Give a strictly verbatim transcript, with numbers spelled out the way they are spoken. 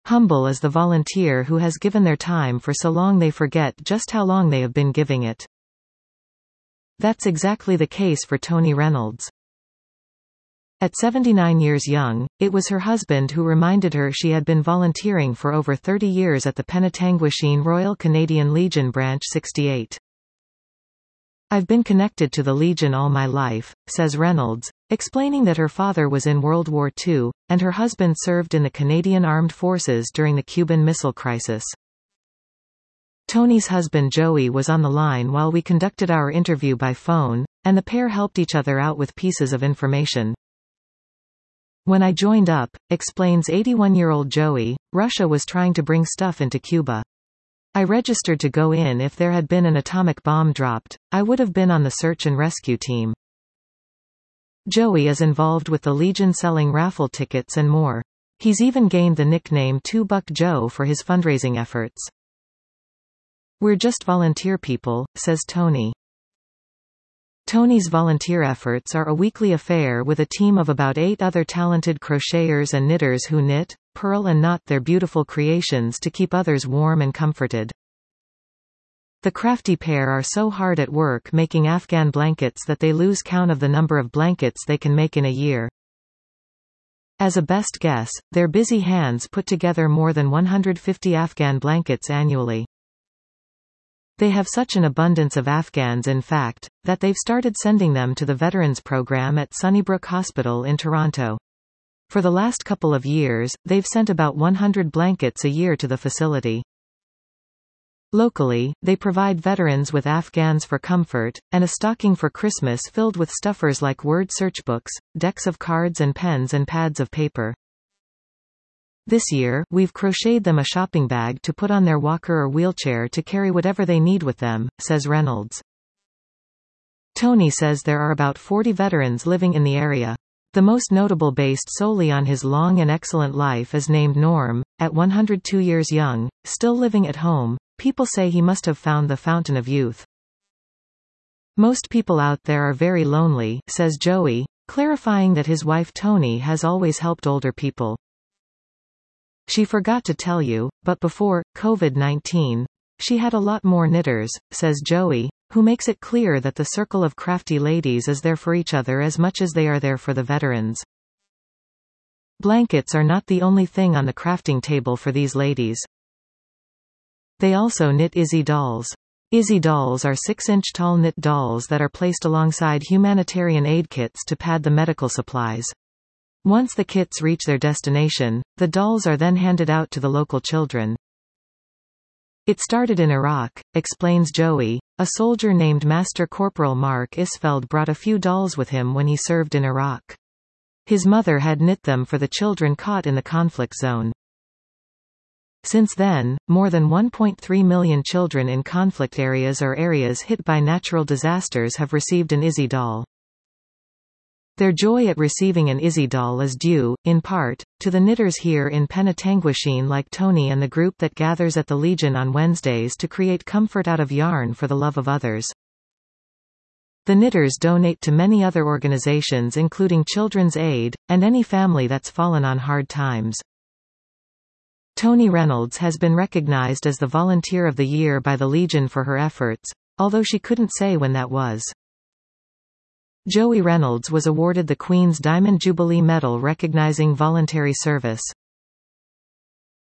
Humble is the volunteer who has given their time for so long they forget just how long they have been giving it. That's exactly the case for Toni Reynolds. At seventy-nine years young, it was her husband who reminded her she had been volunteering for over thirty years at the Penetanguishene Royal Canadian Legion Branch sixty-eight. "I've been connected to the Legion all my life," says Reynolds, explaining that her father was in World War Two, and her husband served in the Canadian Armed Forces during the Cuban Missile Crisis. Toni's husband Joey was on the line while we conducted our interview by phone, and the pair helped each other out with pieces of information. "When I joined up," explains eighty-one-year-old Joey, "Russia was trying to bring stuff into Cuba. I registered to go in if there had been an atomic bomb dropped. I would have been on the search and rescue team." Joey is involved with the Legion selling raffle tickets and more. He's even gained the nickname Two Buck Joe for his fundraising efforts. "We're just volunteer people," says Toni. Toni's volunteer efforts are a weekly affair with a team of about eight other talented crocheters and knitters who knit, purl and knot their beautiful creations to keep others warm and comforted. The crafty pair are so hard at work making Afghan blankets that they lose count of the number of blankets they can make in a year. As a best guess, their busy hands put together more than one hundred fifty Afghan blankets annually. They have such an abundance of Afghans, in fact, that they've started sending them to the Veterans Program at Sunnybrook Hospital in Toronto. For the last couple of years, they've sent about one hundred blankets a year to the facility. Locally, they provide veterans with Afghans for comfort, and a stocking for Christmas filled with stuffers like word search books, decks of cards and pens and pads of paper. This year, we've crocheted them a shopping bag to put on their walker or wheelchair to carry whatever they need with them, says Reynolds. Toni says there are about forty veterans living in the area. The most notable, based solely on his long and excellent life, is named Norm. At one hundred two years young, still living at home, people say he must have found the fountain of youth. "Most people out there are very lonely," says Joey, clarifying that his wife Toni has always helped older people. "She forgot to tell you, but before COVID nineteen, she had a lot more knitters," says Joey, who makes it clear that the circle of crafty ladies is there for each other as much as they are there for the veterans. Blankets are not the only thing on the crafting table for these ladies. They also knit Izzy dolls. Izzy dolls are six-inch tall knit dolls that are placed alongside humanitarian aid kits to pad the medical supplies. Once the kits reach their destination, the dolls are then handed out to the local children. "It started in Iraq," explains Joey. "A soldier named Master Corporal Mark Isfeld brought a few dolls with him when he served in Iraq. His mother had knit them for the children caught in the conflict zone. Since then, more than one point three million children in conflict areas or areas hit by natural disasters have received an Izzy doll. Their joy at receiving an Izzy doll is due, in part, to the knitters here in Penetanguishene like Toni and the group that gathers at the Legion on Wednesdays to create comfort out of yarn for the love of others. The knitters donate to many other organizations including Children's Aid, and any family that's fallen on hard times." Toni Reynolds has been recognized as the Volunteer of the Year by the Legion for her efforts, although she couldn't say when that was. Joey Reynolds was awarded the Queen's Diamond Jubilee Medal recognizing voluntary service.